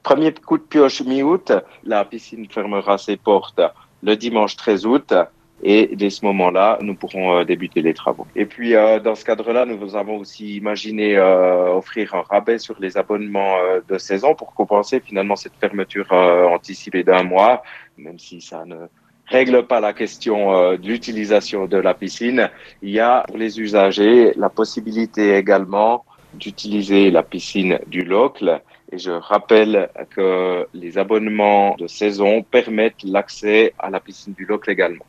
Premier coup de pioche mi-août, la piscine fermera ses portes le dimanche 13 août. Et dès ce moment-là, nous pourrons débuter les travaux. Et puis, dans ce cadre-là, nous avons aussi imaginé offrir un rabais sur les abonnements de saison pour compenser finalement cette fermeture anticipée d'un mois, même si ça ne règle pas la question de l'utilisation de la piscine. Il y a pour les usagers la possibilité également d'utiliser la piscine du Locle. Et je rappelle que les abonnements de saison permettent l'accès à la piscine du Locle également.